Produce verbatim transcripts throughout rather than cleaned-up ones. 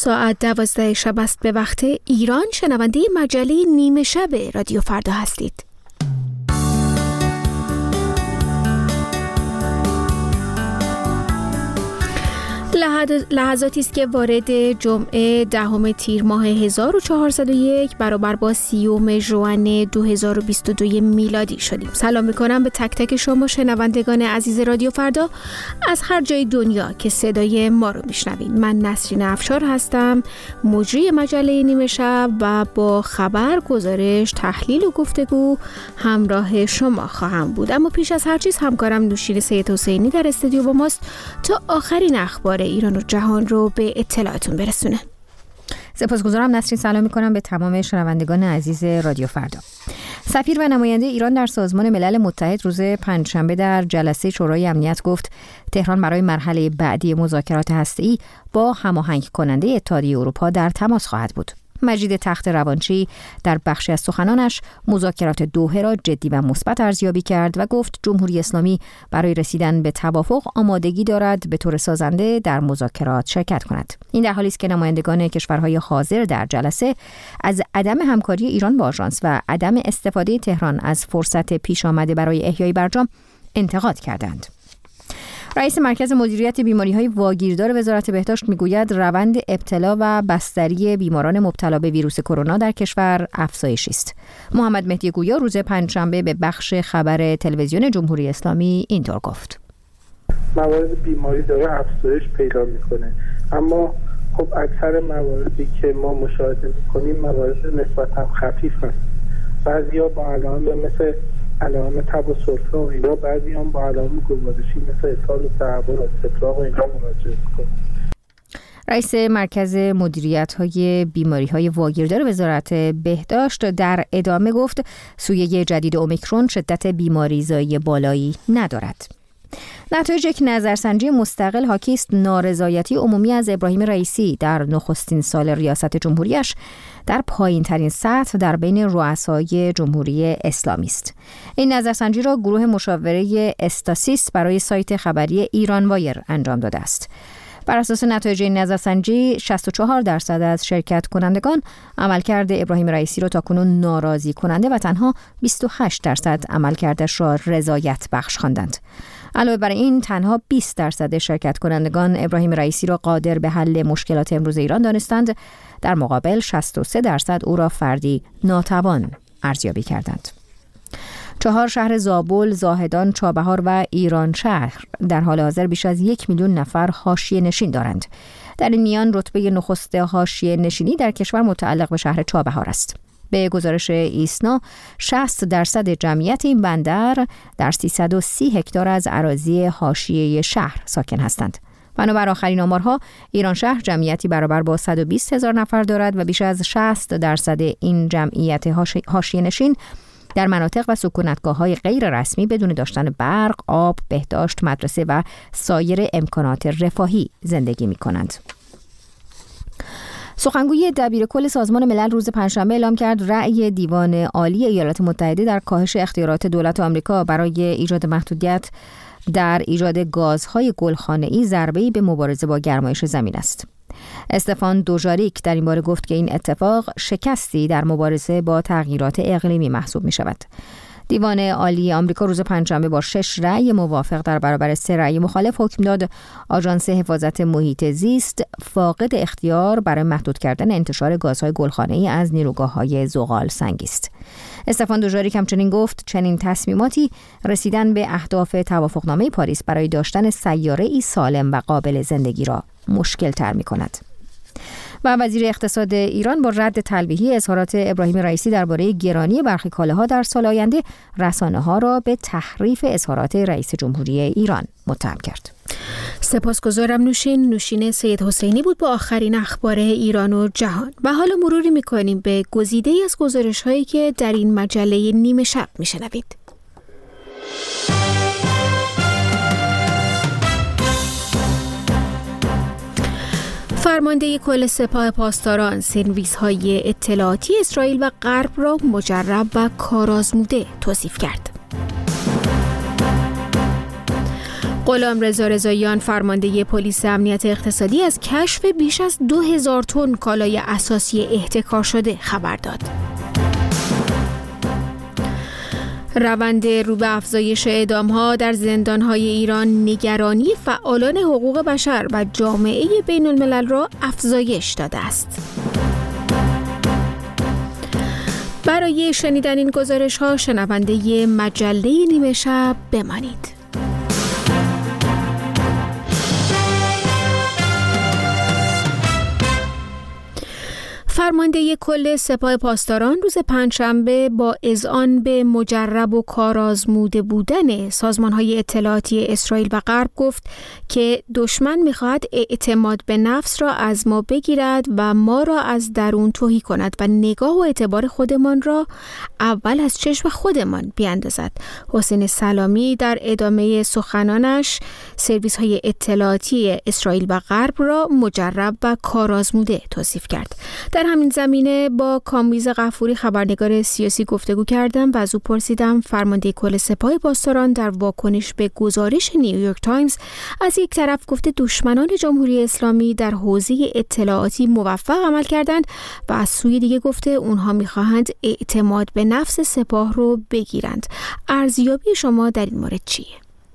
ساعت دوازده شب است به وقت ایران. شنونده مجله نیمه شب رادیو فردا هستید. لحظاتی است که وارد جمعه دهم تیر ماه هزار و چهارصد و یک برابر با سیوم ژوئن دو هزار و بیست و دو میلادی شدیم. سلام میکنم به تک تک شما شنوندگان عزیز رادیو فردا از هر جای دنیا که صدای ما رو میشنوید. من نسرین افشار هستم، مجری مجله نیمه شب، و با خبر، گزارش، تحلیل و گفتگو همراه شما خواهم بود. اما پیش از هر چیز همکارم نوشین سید حسینی در استودیو با ماست تا آخرین اخبار ایران و جهان رو به اطلاعتون برسونه. سپاسگزارم نسرین. سلام میکنم به تمام شنوندگان عزیز رادیو فردا. سفیر و نماینده ایران در سازمان ملل متحد روز پنجشنبه در جلسه شورای امنیت گفت تهران برای مرحله بعدی مذاکرات هسته‌ای با هماهنگ کننده اتحادیه اروپا در تماس خواهد بود. مجید تخت روانچی در بخشی از سخنانش مذاکرات دوحه را جدی و مثبت ارزیابی کرد و گفت جمهوری اسلامی برای رسیدن به توافق آمادگی دارد به طور سازنده در مذاکرات شرکت کند. این در حالی است که نمایندگان کشورهای حاضر در جلسه از عدم همکاری ایران با آژانس و عدم استفاده تهران از فرصت پیش آمده برای احیای برجام انتقاد کردند. رئیس مرکز مدیریت بیماری‌های واگیردار وزارت بهداشت میگوید روند ابتلا و بستری بیماران مبتلا به ویروس کرونا در کشور افزایشی است. محمد مهدی گویا روز پنجشنبه به بخش خبر تلویزیون جمهوری اسلامی اینطور گفت: موارد بیماری داره افزایش پیدا میکنه، اما خب اکثر مواردی که ما مشاهده میکنیم موارد نسبتاً خفیف هست. بعضیا با علائم مثل علائم تب و سرفه و اینا، بعضی هم با علائم گوارشی مثل اسهال و تهوع و استفراغ و اینا مراجعه میکنن. رئیس مرکز مدیریت‌های بیماری‌های واگیردار وزارت بهداشت در ادامه گفت سویه جدید اومیکرون شدت بیماریزایی بالایی ندارد. نتایج یک نظرسنجی مستقل حاکی است نارضایتی عمومی از ابراهیم رئیسی در نخستین سال ریاست جمهوریش در پایین ترین سطح در بین رؤسای جمهوری اسلامی است. این نظرسنجی را گروه مشاوره استاسیس برای سایت خبری ایران وایر انجام داده است. بر اساس نتایج این نظرسنجی شصت و چهار درصد از شرکت کنندگان عملکرد ابراهیم رئیسی را تاکنون ناراضی کننده و تنها بیست و هشت درصد عملکردش را رضایت بخش خواندند. علاوه بر این تنها بیست درصد شرکت کنندگان ابراهیم رئیسی را قادر به حل مشکلات امروز ایران دانستند، در مقابل شصت و سه درصد او را فردی ناتوان ارزیابی کردند. چهار شهر زابل، زاهدان، چابهار و ایران شهر در حال حاضر بیش از یک میلیون نفر حاشیه نشین دارند. در این میان رتبه نخست حاشیه نشینی در کشور متعلق به شهر چابهار است. به گزارش ایسنا شصت درصد جمعیت این بندر در سیصد و سی هکتار از اراضی حاشیه شهر ساکن هستند. بنابر آخرین آمارها ایران شهر جمعیتی برابر با صد و بیست هزار نفر دارد و بیش از شصت درصد این جمعیت حاشیه نشین در مناطق و سکونتگاه‌های غیر رسمی بدون داشتن برق، آب، بهداشت، مدرسه و سایر امکانات رفاهی زندگی می‌کنند. سخنگوی دبیرکل سازمان ملل روز پنجشنبه اعلام کرد رأی دیوان عالی ایالات متحده در کاهش اختیارات دولت آمریکا برای ایجاد محدودیت در ایجاد گازهای گلخانه‌ای ضربه‌ای به مبارزه با گرمایش زمین است. استفان دوژاریک در این باره گفت که این اتفاق شکستی در مبارزه با تغییرات اقلیمی محسوب می شود. دیوان عالی آمریکا روز پنجشنبه با شش رأی موافق در برابر سه رأی مخالف حکم داد آژانس حفاظت محیط زیست فاقد اختیار برای محدود کردن انتشار گازهای گلخانه‌ای از نیروگاه‌های زغال سنگی است. استفان دوژاریک همچنین گفت چنین تصمیماتی رسیدن به اهداف توافقنامه پاریس برای داشتن سیاره‌ای سالم و قابل زندگی را مشکل تر می کند. و وزیر اقتصاد ایران با رد تلویحی اظهارات ابراهیم رئیسی درباره گرانی برخی کالاها در سال آینده رسانه‌ها را به تحریف اظهارات رئیس جمهوری ایران متهم کرد. سپاسگزارم نوشین. نوشین سید حسینی بود با آخرین اخبار ایران و جهان. و حالا مروری می‌کنیم به گزیده‌ای از گزارش‌هایی که در این مجله نیمه شب می‌شنوید. فرمانده کل سپاه پاسداران سرویس‌های اطلاعاتی اسرائیل و غرب را مجرب و کارآزموده توصیف کرد. غلامرضا رضاییان فرمانده پلیس امنیت اقتصادی از کشف بیش از دو هزار تن کالای اساسی احتکار شده خبر داد. روند رو به افزایش اعدام‌ها در زندان‌های ایران نگرانی فعالان حقوق بشر و جامعه بین الملل را افزایش داده است. برای شنیدن این گزارش‌ها شنونده مجله نیمه شب بمانید. فرمانده کل سپاه پاسداران روز پنجشنبه با اذعان به مجرب و کارآزموده بودن سازمان‌های اطلاعاتی اسرائیل و غرب گفت که دشمن می‌خواهد اعتماد به نفس را از ما بگیرد و ما را از درون تهی کند و نگاه و اعتبار خودمان را اول از چشم خودمان بیاندازد. حسین سلامی در ادامه سخنانش سرویس‌های اطلاعاتی اسرائیل و غرب را مجرب و کارآزموده توصیف کرد. در همین زمینه با کامبیز غفوری خبرنگار سیاسی گفتگو کردم و از او پرسیدم فرمانده کل سپاه پاسداران در واکنش به گزارش نیویورک تایمز از یک طرف گفته دشمنان جمهوری اسلامی در حوزه اطلاعاتی موفق عمل کردند و از سوی دیگه گفته اونها میخواهند اعتماد به نفس سپاه رو بگیرند. ارزیابی شما در این مورد چیه؟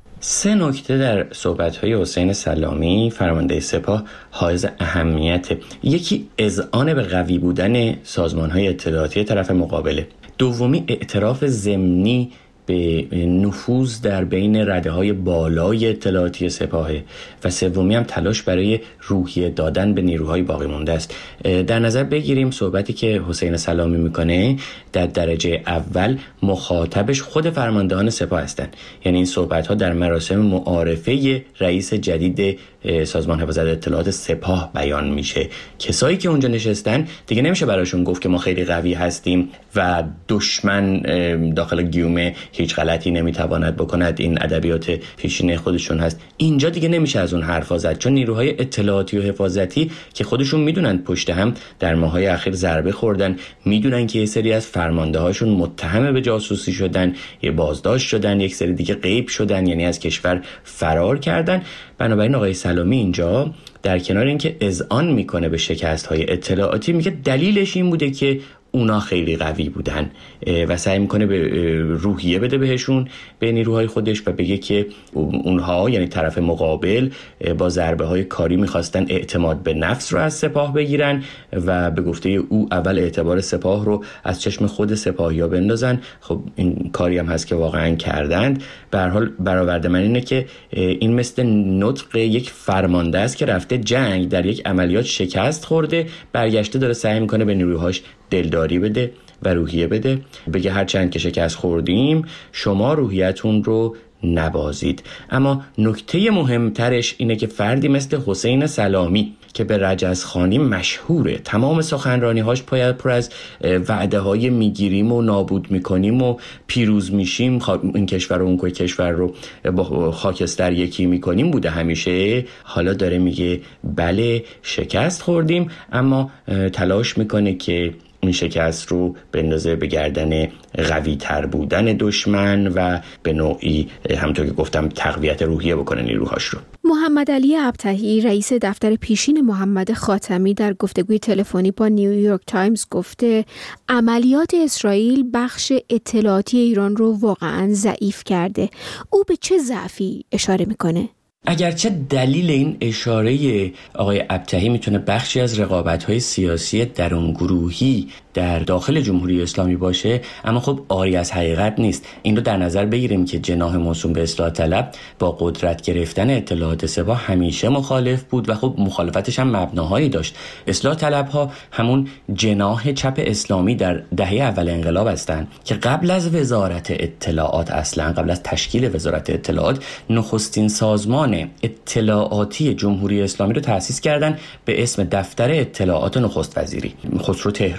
سه نکته در صحبت‌های حسین سلامی فرمانده سپاه حائز اهمیت. یکی اذعان به قوی بودن سازمان‌های اطلاعاتی طرف مقابله. دومی اعتراف ضمنی به نفوذ در بین رده‌های بالای اطلاعاتی سپاهه و سومی هم تلاش برای روحیه دادن به نیروهای باقی مانده است. در نظر بگیریم صحبتی که حسین سلامی میکنه در درجه اول مخاطبش خود فرماندهان سپاه هستند، یعنی این صحبت‌ها در مراسم معارفه رئیس جدید سازمان حفاظت اطلاعات سپاه بیان میشه. کسایی که اونجا نشستن دیگه نمیشه براشون گفت که ما خیلی قوی هستیم و دشمن داخل گیومه هیچ غلطی نمیتواند بکند، این ادبیات پیشینه خودشون هست. اینجا دیگه نمیشه از اون حرفا زد، چون نیروهای اطلاعاتی و حفاظتی که خودشون میدونن پشت هم در ماهای اخیر ضربه خوردن، میدونن که یه سری از فرمانده هاشون متهم به جاسوسی شدن، یه بازداشت شدن، یک سری دیگه غیب شدن، یعنی از کشور فرار کردن. بنابراین آقای سلامی اینجا در کنار اینکه اذعان میکنه به شکست‌های اطلاعاتی، میگه دلیلش این بوده که اونا خیلی قوی بودن و سعی میکنه به روحیه بده بهشون، به نیروهای خودش، و بگه که اونها یعنی طرف مقابل با ضربه های کاری میخواستن اعتماد به نفس رو از سپاه بگیرن و به گفته او اول اعتبار سپاه رو از چشم خود سپاهیا بندازن. خب این کاری هم هست که واقعا کردند. به هر حال برآورد من اینه که این مثل نطق یک فرمانده است که رفته جنگ، در یک عملیات شکست خورده، برگشته داره سعی میکنه به نیروهاش دلداری بده و روحیه بده، بگه هر چند که شکست خوردیم شما روحیتون رو نبازید. اما نکته مهمترش اینه که فردی مثل حسین سلامی که به رجزخانی مشهوره، تمام سخنرانی‌هاش پاید پر از وعده‌های میگیریم و نابود میکنیم و پیروز میشیم، این کشور و اون کشور رو با خاکستر یکی میکنیم بوده همیشه. حالا داره میگه بله شکست خوردیم، اما تلاش میکنه که این شکست رو بندازه به گردن قوی تر بودن دشمن و به نوعی همونطور که گفتم تقویت روحیه بکنه نیروهاش رو. محمد علی ابطحی رئیس دفتر پیشین محمد خاتمی در گفتگوی تلفنی با نیویورک تایمز گفته عملیات اسرائیل بخش اطلاعاتی ایران رو واقعاً ضعیف کرده. او به چه ضعفی اشاره میکنه؟ اگرچه دلیل این اشاره آقای ابطحی میتونه بخشی از رقابت‌های سیاسی درونگروهی در داخل جمهوری اسلامی باشه، اما خب عاری از حقیقت نیست. این رو در نظر بگیریم که جناح موسوم به اصلاح طلب با قدرت گرفتن اطلاعات سپاه همیشه مخالف بود و خب مخالفتش هم مبناهایی داشت. اصلاح طلب‌ها همون جناح چپ اسلامی در دهه اول انقلاب هستند که قبل از وزارت اطلاعات، اصلا قبل از تشکیل وزارت اطلاعات، نخستین سازمان اطلاعاتی جمهوری اسلامی رو تأسیس کردن به اسم دفتر اطلاعات نخست وزیری. خسرو تهرانی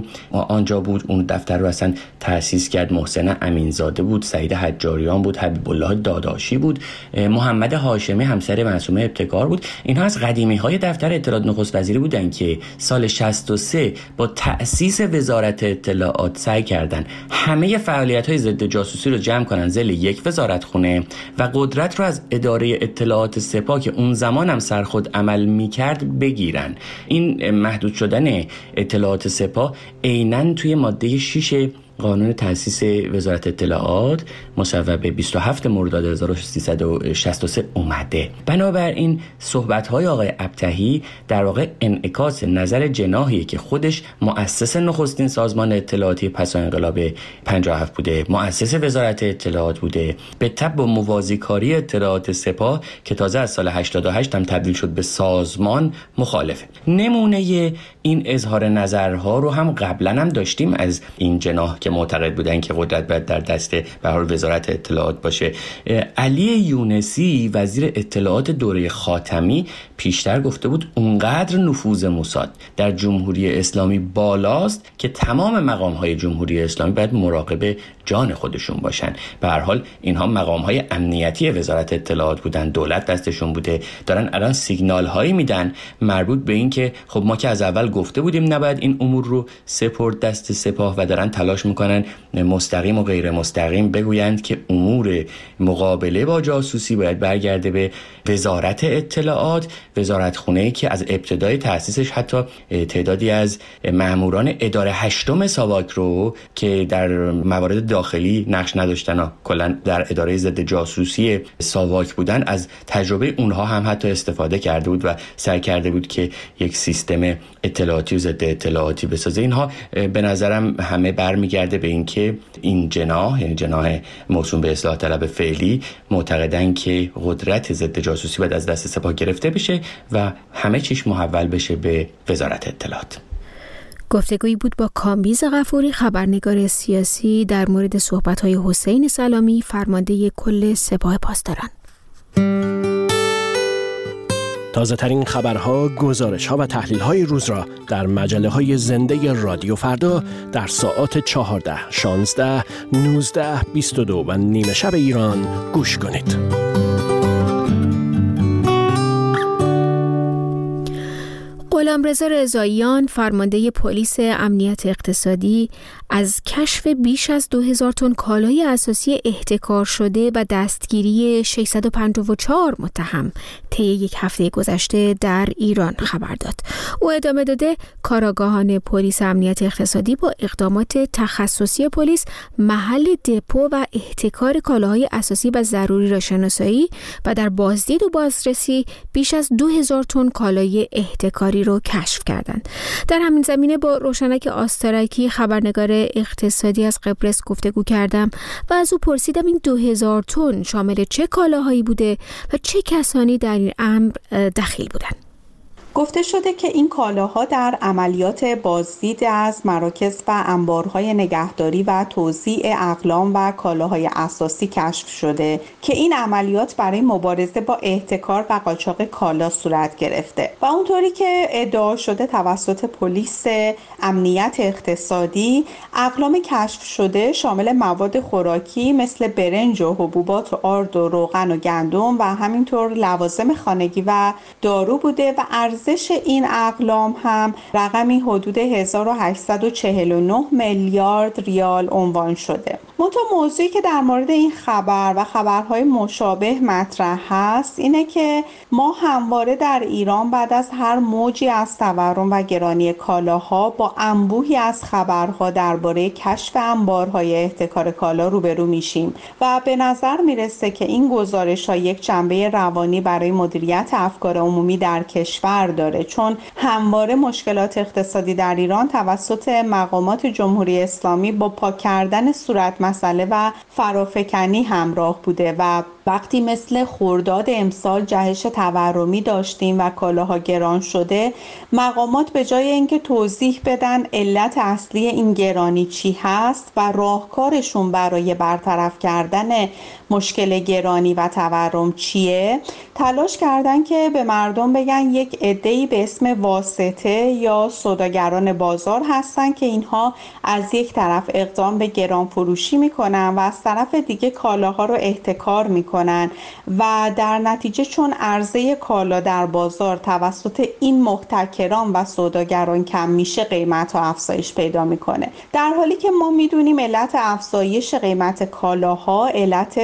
آنجا بود. اون دفتر رو اصلا تأسیس کرد. محسن امینزاده بود، سعید حجاریان بود، حبیب الله داداشی بود، محمد هاشمی همسر معصومه ابتکار بود. اینها از قدیمی‌های دفتر اطلاعات نخست وزیری بودن که سال شصت و سه با تأسیس وزارت اطلاعات سعی کردن همه فعالیت‌های ضد جاسوسی رو جمع کنن زیر یک وزارتخونه و قدرت رو از اداره اطلاعات سپاه که اون زمان هم سرخود عمل می‌کرد بگیرن. این محدود شدن اطلاعات سپاه عیناً توی ماده شش قانون تأسیس وزارت اطلاعات مصوب به بیست و هفتم مرداد هزار و سیصد و شصت و سه اومده. بنابراین صحبت‌های آقای ابطحی در واقع انعکاس نظر جناحیه که خودش مؤسس نخستین سازمان اطلاعاتی پس از انقلاب پنجاه و هفت بوده، مؤسس وزارت اطلاعات بوده، به تبع با موازیکاری اطلاعات سپاه که تازه از سال هشتاد و هشت هم تبدیل شد به سازمان مخالفه. نمونه این اظهار نظرها رو هم قبلا هم داشتیم از این جناح که معتقد بودن که قدرت باید در دست به هر وزارت اطلاعات باشه. علی یونسی وزیر اطلاعات دوره خاتمی پیشتر گفته بود اونقدر نفوذ موساد در جمهوری اسلامی بالاست که تمام مقام‌های جمهوری اسلامی باید مراقب جان خودشون باشن. به هر حال اینها مقام‌های امنیتی وزارت اطلاعات بودن، دولت دستشون بوده، دارن الان سیگنال هایی میدن مربوط به این که خب ما که از اول گفته بودیم نباید این امور رو سپرد دست سپاه و دارن تلاش میکنن مستقیم و غیر مستقیم بگویند که امور مقابله با جاسوسی باید برگرده به وزارت اطلاعات، وزارتخونه‌ای که از ابتدای تأسیسش حتی تعدادی از ماموران اداره هشتم ساواک رو که در موارد داخلی نقش نداشتن و کلا در اداره ضد جاسوسی ساواک بودن از تجربه اونها هم حتی استفاده کرده بود و سعی کرده بود که یک سیستم اطلاعاتی و ضد اطلاعاتی بسازه. اینها به نظرم همه برمیگرده به اینکه این جناح، یعنی جناح موسوم به اصلاح طلب فعلی، معتقدن که قدرت ضد جاسوسی باید از دست سپاه گرفته بشه و همه چیش محول بشه به وزارت اطلاعات. گفتگویی بود با کامبیز غفوری، خبرنگار سیاسی، در مورد صحبت‌های حسین سلامی، فرمانده کل سپاه پاسداران. تازه ترین خبرها، گزارش‌ها و تحلیل‌های روز را در مجله‌های زنده رادیو فردا در ساعات چهارده، شانزده، نوزده، بیست و دو و نیمه شب ایران گوش کنید. غلامرضا رضاییان، فرمانده پلیس امنیت اقتصادی، از کشف بیش از دو هزار تن کالای اساسی احتکار شده و دستگیری ششصد و پنجاه و چهار متهم طی یک هفته گذشته در ایران خبر داد. او ادامه داده کارآگاهان پلیس امنیت اقتصادی با اقدامات تخصصی پلیس محل دپو و احتکار کالاهای اساسی و ضروری را شناسایی و در بازدید و بازرسی بیش از دو هزار تن کالای احتکاری رو کشف کردند. در همین زمینه با روشنک آسترکی، خبرنگار اقتصادی از قبرس گفتگو کردم و از او پرسیدم این دو هزار تن شامل چه کالاهایی بوده و چه کسانی در این امر دخیل بودند. گفته شده که این کالاها در عملیات بازدید از مراکز و انبارهای نگهداری و توزیع اقلام و کالاهای اساسی کشف شده که این عملیات برای مبارزه با احتکار و قاچاق کالا صورت گرفته و اونطوری که ادعا شده توسط پلیس امنیت اقتصادی، اقلام کشف شده شامل مواد خوراکی مثل برنج و حبوبات و آرد و روغن و گندم و همینطور لوازم خانگی و دارو بوده و ارزش این اقلام هم رقمی حدود هزار و هشتصد و چهل و نه میلیارد ریال عنوان شده. منتها موضوعی که در مورد این خبر و خبرهای مشابه مطرح هست اینه که ما همواره در ایران بعد از هر موجی از تورم و گرانی کالاها با انبوهی از خبرها درباره کشف انبارهای احتکار کالا روبرو میشیم و به نظر میرسه که این گزارش‌ها یک جنبه روانی برای مدیریت افکار عمومی در کشور داره، چون همواره مشکلات اقتصادی در ایران توسط مقامات جمهوری اسلامی با پاک کردن صورت مسئله و فرافکنی همراه بوده و وقتی مثل خرداد امسال جهش تورمی داشتیم و کالاها گران شده، مقامات به جای اینکه توضیح بدن علت اصلی این گرانی چی هست و راهکارشون برای برطرف کردن مشکل گرانی و تورم چیه، تلاش کردن که به مردم بگن یک عده‌ای به اسم واسطه یا سوداگران بازار هستن که اینها از یک طرف اقدام به گران فروشی میکنن و از طرف دیگه کالاها رو احتکار میکنن و در نتیجه چون عرضه کالا در بازار توسط این محتکران و سوداگران کم میشه، قیمت ها افزایش پیدا میکنه. در حالی که ما میدونیم علت افزایش قیمت کالاها علت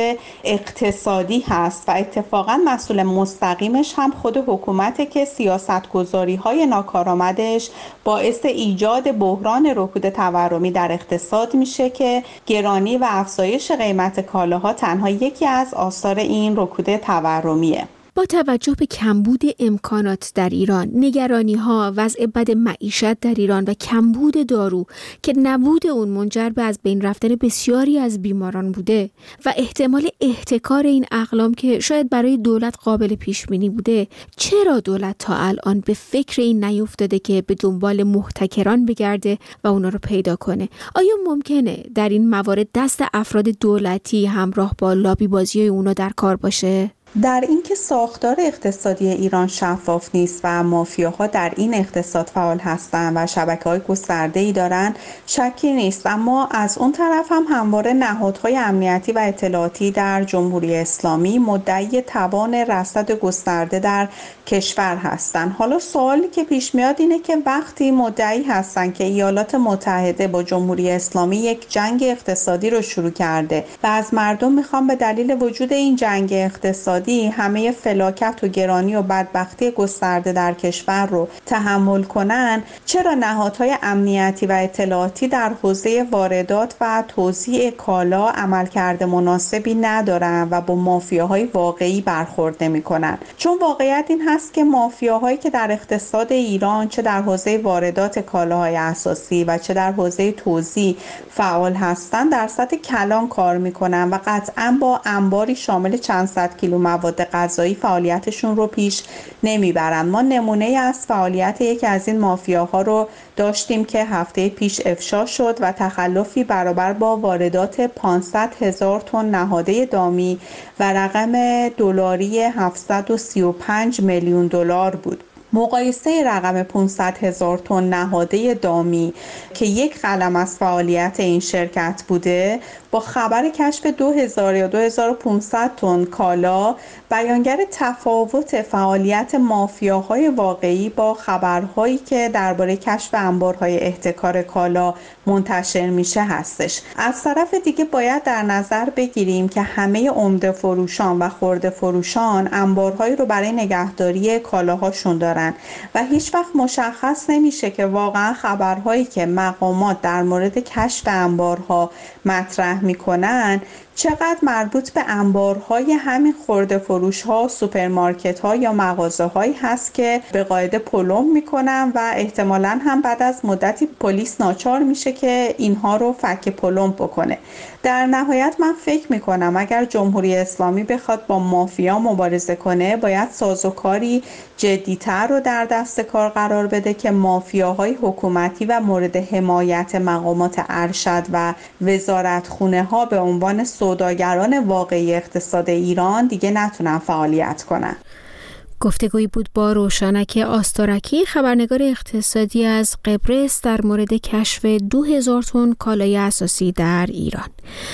اقتصادی هست و اتفاقا مسئول مستقیمش هم خود حکومته که سیاستگذاری های ناکارآمدش باعث ایجاد بحران رکود تورمی در اقتصاد میشه که گرانی و افزایش قیمت کالاها تنها یکی از آثار این رکود تورمیه. با توجه به کمبود امکانات در ایران، نگرانی‌ها، وضع بد معیشت در ایران و کمبود دارو که نبود اون منجر به از بین رفتن بسیاری از بیماران بوده و احتمال احتکار این اقلام که شاید برای دولت قابل پیش بینی بوده، چرا دولت تا الان به فکر این نیفتاده که به دنبال محتکران بگرده و اونا رو پیدا کنه؟ آیا ممکنه در این موارد دست افراد دولتی همراه با لابی بازی اونا در کار باشه؟ در اینکه ساختار اقتصادی ایران شفاف نیست و مافیاها در این اقتصاد فعال هستند و شبکه‌های گسترده‌ای دارن شکی نیست، اما از اون طرف هم همواره نهادهای امنیتی و اطلاعاتی در جمهوری اسلامی مدعی توان رصد گسترده در کشور هستند. حالا سوالی که پیش میاد اینه که وقتی مدعی هستن که ایالات متحده با جمهوری اسلامی یک جنگ اقتصادی رو شروع کرده و از مردم میخوان به دلیل وجود این جنگ اقتصادی همه فلاکت و گرانی و بدبختی گسترده در کشور رو تحمل کنن، چرا نهادهای امنیتی و اطلاعاتی در حوزه واردات و توزیع کالا عملکرد مناسبی ندارن و با مافیاهای واقعی برخورد نمی‌کنن؟ چون واقعیت این هست که مافیاهایی که در اقتصاد ایران چه در حوزه واردات کالاهای اساسی و چه در حوزه توزیع فعال هستند در سطح کلان کار می‌کنن و قطعاً با انباری شامل چند صد کیلو مواد غذایی فعالیتشون رو پیش نمیبرن. ما نمونه از فعالیت یکی از این مافیاها رو داشتیم که هفته پیش افشا شد و تخلفی برابر با واردات پانصد هزار تن نهاده دامی و رقم دلاری هفتصد و سی و پنج میلیون دلار بود. مقایسه رقم پانصد هزار تن نهاده دامی که یک قلم از فعالیت این شرکت بوده با خبر کشف دو هزار یا دو هزار و پانصد تن کالا بیانگر تفاوت فعالیت مافیاهای واقعی با خبرهایی که درباره کشف انبارهای احتکار کالا منتشر میشه هستش. از طرف دیگه باید در نظر بگیریم که همه عمده فروشان و خرده فروشان انبارهایی رو برای نگهداری کالاهاشون دارن و هیچ وقت مشخص نمیشه که واقعا خبرهایی که مقامات در مورد کشف انبارها مطرح میکنن چقدر مربوط به انبارهای همین خرده فروش ها، سوپرمارکت ها یا مغازه هایی هست که به قاعده پلم میکنن و احتمالاً هم بعد از مدتی پلیس ناچار میشه که اینها رو فک پلم بکنه. در نهایت من فکر میکنم اگر جمهوری اسلامی بخواد با مافیا مبارزه کنه باید سازوکاری جدی‌تر رو در دست کار قرار بده که مافیاهای حکومتی و مورد حمایت مقامات ارشد و وزارتخونه ها به عنوان سوداگران واقعی اقتصاد ایران دیگه نتونن فعالیت کنن. گفتگویی بود با روشنک آستارکی، خبرنگار اقتصادی از قبرس در مورد کشف دو هزار تن کالای اساسی در ایران.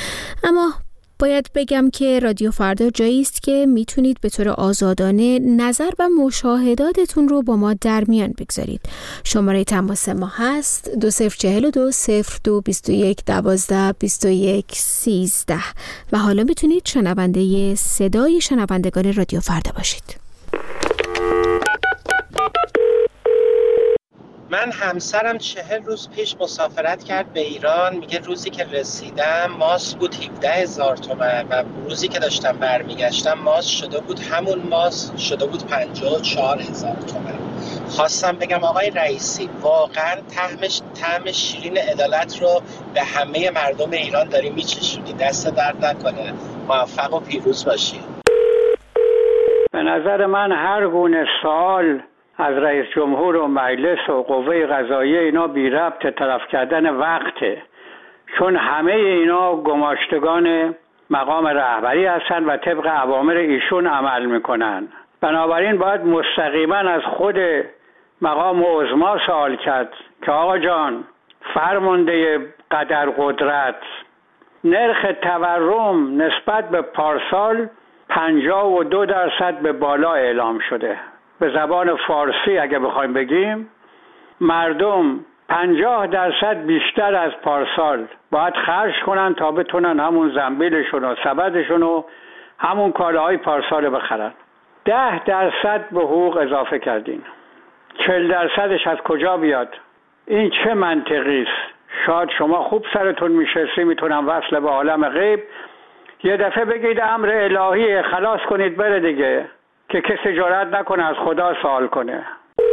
اما باید بگم که رادیو فردا جایی است که میتونید به طور آزادانه نظر و مشاهداتتون رو با ما در میان بگذارید. شماره تماس ما هست دو صفر چهل و دو صفر دو بیست و یک دوازده بیست و یک سیزده و حالا میتونید شنونده صدای شنوندگان رادیو فردا باشید. من همسرم چهل روز پیش مسافرت کرد به ایران. میگه روزی که رسیدم ماست بود هفده هزار تومان و روزی که داشتم برمیگشتم ماست شده بود همون ماست شده بود پنجاه و چهار هزار تومان. خواستم بگم آقای رئیسی واقعا طعمش طعم شیرین عدالت رو به همه مردم ایران داری میچشونی. دست درد نکنه. موفق و پیروز باشی. به نظر من هر گونه سوال از رئیس جمهور و مجلس و قوه قضاییه اینا بی ربط طرف کردن وقته، چون همه اینا گماشتگان مقام رهبری هستن و طبق اوامر ایشون عمل میکنن. بنابراین باید مستقیما از خود مقام عظما سوال کرد که آقا جان، فرمانده قدر قدرت، نرخ تورم نسبت به پارسال پنجاه و دو درصد به بالا اعلام شده. به زبان فارسی اگه بخوایم بگیم، مردم پنجاه درصد بیشتر از پارسال باید خرج کنن تا بتونن همون زنبیلشون و سبدشون و همون کالاهای پارسال بخرن. ده درصد به حقوق اضافه کردین. چهل درصدش از کجا بیاد؟ این چه منطقی است؟ شاید شما خوب سرتون میشستی، میتونم وصل به عالم غیب، یه دفعه بگید امر الهی، خلاص کنید بره دیگه، که کسی جرئت نکنه از خدا سوال کنه.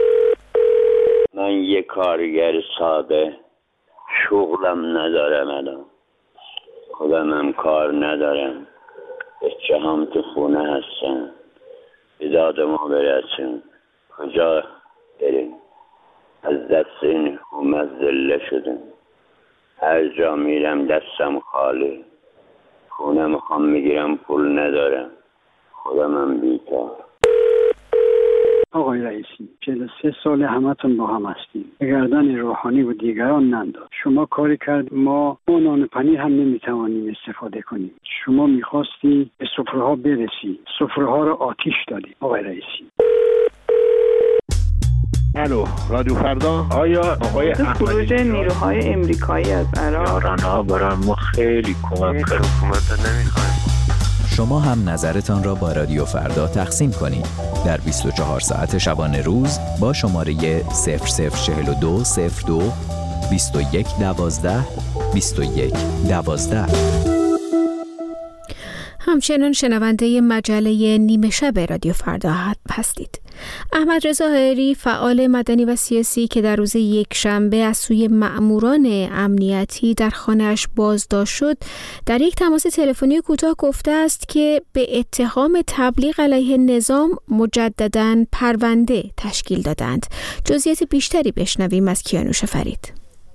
من یه کارگر ساده، شغلم ندارم الان، خودم هم کار ندارم، بچه هم تو خونه هستن، به داد ما برسون، کجا بریم؟ از دست این حکومت ذله شدم، هر جا میرم دستم خالی، خونه میخوام میگیرم پول ندارم، خودم هم بیکار. آقای رئیسی، چهل و سه سال همتون با هم هستیم، به گردن روحانی و دیگران ننداز. شما کاری کرد ما ما نان پنیر هم نمیتوانیم استفاده کنیم. شما میخواستی به سفره ها برسی، سفره ها رو آتیش دادی. آقای رئیسی. الو، رادیو فردا. آیا آقای خروج نیروهای امریکایی از عراق یاران‌ها برای ما خیلی کمک کرد. حکومت نمیخوایم. شما هم نظرتان را با رادیو فردا تقسیم کنید در بیست و چهار ساعت شبانه روز با شماره صفر صفر چهل و دو صفر دو بیست و یک دوازده بیست و یک دوازده. همچنان شنونده مجله نیمه شب رادیو فردا هستید. احمد رضا حائری، فعال مدنی و سیاسی که در روز یک شنبه از سوی مأموران امنیتی در خانه‌اش بازداشت شد، در یک تماس تلفنی کوتاه گفته است که به اتهام تبلیغ علیه نظام مجدداً پرونده تشکیل دادند. جزئیات بیشتری بشنویم از کیانوش فرید.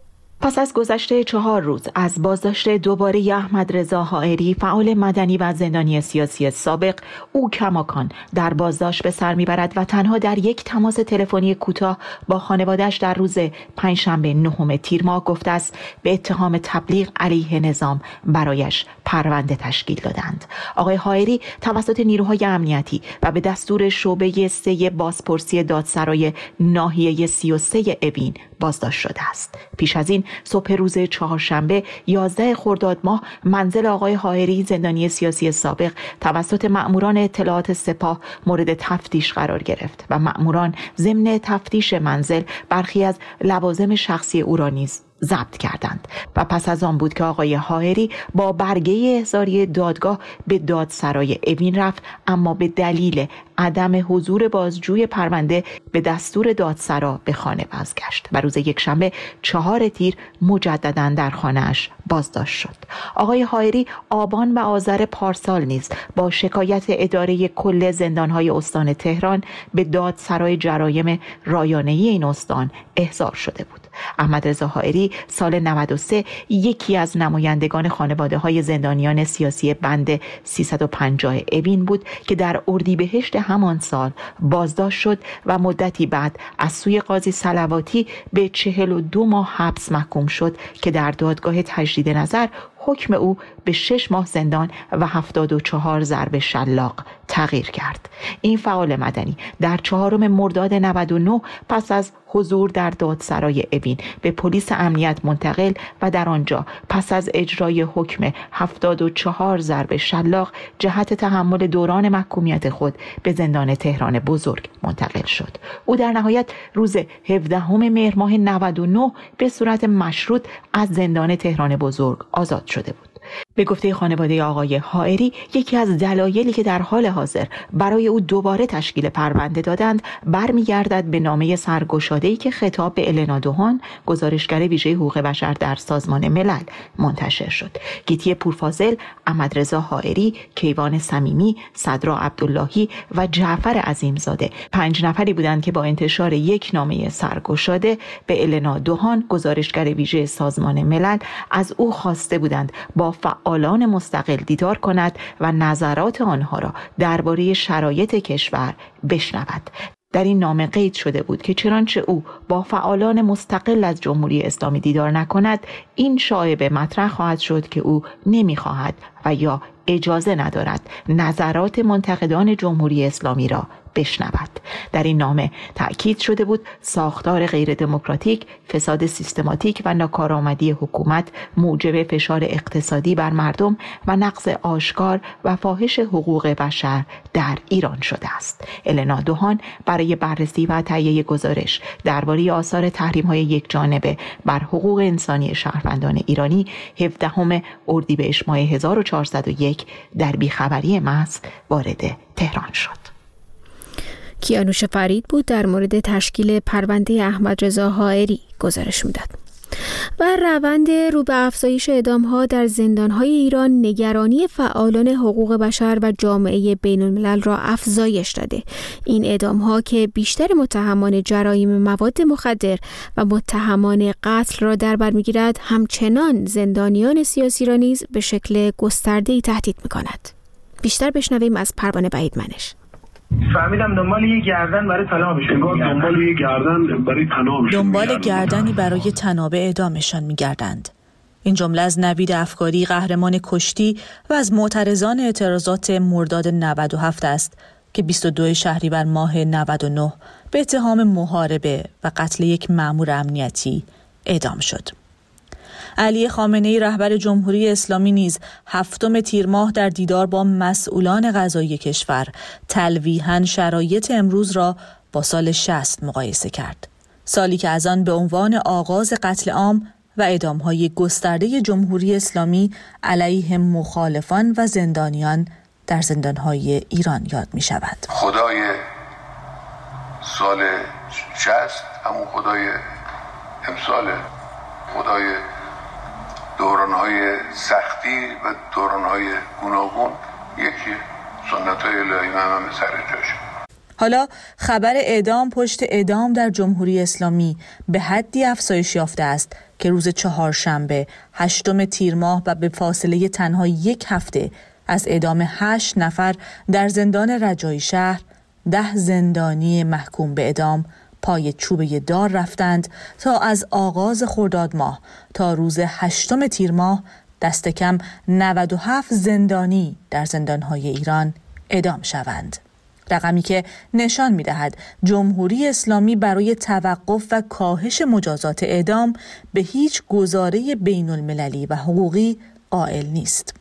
پس از گذشته چهار روز از بازداشت دوباره احمد رضا حائری، فعال مدنی و زندانی سیاسی سابق، او کماکان در بازداشت به سر میبرد و تنها در یک تماس تلفنی کوتاه با خانواده‌اش در روز پنجشنبه نهم تیر ماه گفته است به اتهام تبلیغ علیه نظام برایش پرونده تشکیل دادند. آقای حائری توسط نیروهای امنیتی و به دستور شعبه سه بازپرسی دادسرای ناحیه سی و سه اوین بازداشت شده است. پیش از این صبح روز چهارشنبه یازده خرداد ماه منزل آقای حائری، زندانی سیاسی سابق، توسط مأموران اطلاعات سپاه مورد تفتیش قرار گرفت و مأموران ضمن تفتیش منزل برخی از لوازم شخصی او را نیز ضبط کردند و پس از آن بود که آقای حائری با برگه احضاری دادگاه به دادسرای اوین رفت، اما به دلیل عدم حضور بازجوی پرونده به دستور دادسرا به خانه بازگشت و روز یکشنبه چهار تیر مجدداً در خانه‌اش بازداشت شد. آقای حائری آبان و آذر پارسال نیز با شکایت اداره کل زندان‌های استان تهران به دادسرای جرایم رایانه‌ای این استان احضار شده بود. احمد رضا حائری سال نود و سه یکی از نمایندگان خانواده‌های زندانیان سیاسی بند سیصد و پنجاه اوین بود که در اردیبهشت همان سال بازداشت شد و مدتی بعد از سوی قاضی صلواتی به چهل و دو ماه حبس محکوم شد که در دادگاه تجدید نظر حکم او به شش ماه زندان و هفتاد و چهار ضرب شلاق تغییر کرد. این فعال مدنی در چهارم مرداد نود و نه پس از حضور در دادسرای اوین به پلیس امنیت منتقل و در آنجا پس از اجرای حکم هفتاد و چهار ضرب شلاق جهت تحمل دوران محکومیت خود به زندان تهران بزرگ منتقل شد. او در نهایت روز هفدهم مهر ماه نود و نه به صورت مشروط از زندان تهران بزرگ آزاد شده بود. به گفته خانواده آقای حائری، یکی از دلایلی که در حال حاضر برای او دوباره تشکیل پرونده دادند برمیگردد به نامه سرگشاده‌ای که خطاب به النا دوهان، گزارشگر ویژه حقوق بشر در سازمان ملل، منتشر شد. گیتی پورفاضل، احمدرضا حائری، کیوان صمیمی، صدرا عبداللهی و جعفر عظیمزاده پنج نفری بودند که با انتشار یک نامه سرگشاده به النا دوهان، گزارشگر ویژه سازمان ملل، از او خواسته بودند با فعالان مستقل دیدار کند و نظرات آنها را درباره شرایط کشور بشنود. در این نامه قید شده بود که چنانچه او با فعالان مستقل از جمهوری اسلامی دیدار نکند، این شایبه مطرح خواهد شد که او نمیخواهد و یا اجازه ندارد نظرات منتقدان جمهوری اسلامی را بشنود. در این نامه تأکید شده بود ساختار غیر دموکراتیک، فساد سیستماتیک و ناکارآمدی حکومت موجب فشار اقتصادی بر مردم و نقض آشکار و فاحش حقوق بشر در ایران شده است. النا دوهان برای بررسی و تهیه گزارش درباره آثار تحریم‌های یکجانبه بر حقوق انسانی شهروندان ایرانی هفدهم اردیبهشت ماه هزار و چهارصد و یک در بیخبری محض وارد تهران شد. کیانوش فرید بود در مورد تشکیل پرونده احمدرضا حائری گزارش میداد. و روند رو به افزایش اعدام‌ها در زندان‌های ایران نگرانی فعالان حقوق بشر و جامعه بین‌الملل را افزایش داده. این اعدام‌ها که بیشتر متهمان جرایم مواد مخدر و متهمان قتل را در بر می‌گیرد، همچنان زندانیان سیاسی را نیز به شکل گسترده‌ای تهدید می‌کند. بیشتر بشنویم از پروانه وحید منش. فهمیدم دنبال یه گردن برای طنابشون می‌گردن. دنبال یه گردن برای طنابشون دنبال گردنی برای طناب اعدامشان می‌گردند. این جمله از نوید افکاری، قهرمان کشتی و از معترضان اعتراضات مرداد نود و هفت است که بیست و دوم شهریور ماه نود و نه به اتهام محاربه و قتل یک مأمور امنیتی اعدام شد. علی خامنه‌ای رهبر جمهوری اسلامی نیز هفتم تیر ماه در دیدار با مسئولان قضایی کشور تلویحاً شرایط امروز را با سال شصت مقایسه کرد. سالی که از آن به عنوان آغاز قتل عام و اعدام‌های گسترده جمهوری اسلامی علیه مخالفان و زندانیان در زندان‌های ایران یاد می‌شود. خدای سال شصت همون خدای امسال، خدای دوران‌های سختی و دوران‌های گوناگون، یکی سنت‌های الهی هم سر جاشه. حالا خبر اعدام پشت اعدام در جمهوری اسلامی به حدی افزایش یافته است که روز چهارشنبه هشتم تیر ماه و به فاصله تنها یک هفته از اعدام هشت نفر در زندان رجایی شهر، ده زندانی محکوم به اعدام پای چوبه دار رفتند تا از آغاز خرداد ماه تا روز هشتم تیر ماه دست کم نود و هفت زندانی در زندان‌های ایران اعدام شوند. رقمی که نشان می‌دهد جمهوری اسلامی برای توقف و کاهش مجازات اعدام به هیچ گزاره بین‌المللی و حقوقی قائل نیست.